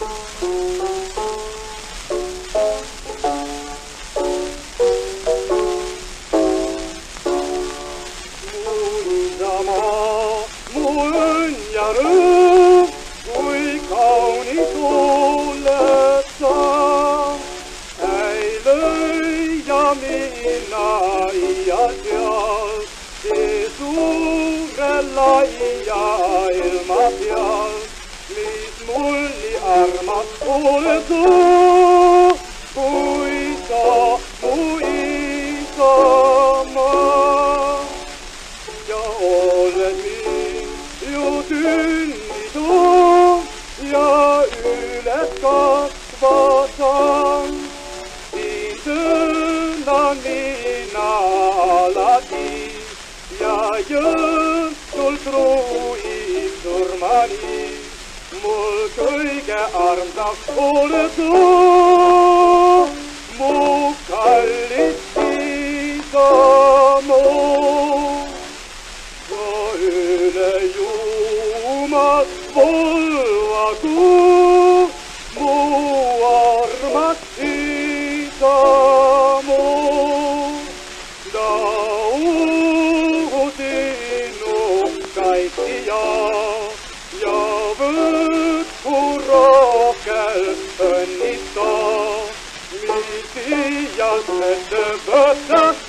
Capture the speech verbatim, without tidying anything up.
Järv, kui kaunis oled sa, ei löia minna ja seal, see suure laia ilma peal, mis mul nii armas oled sa, kui sa mu isamaa ja oled mind ju sünnitud ja üles kasvatan. Siin sõnan mina alati ja jõudsul truib surmani. Mul kõige armsaks oled sa, mu kallis isamaa. Sa üle jumal volvagu, mu armas isamaa. Ta uhu sinu kaitsija ja võtku rohkel õnnista, mis iial ette võtta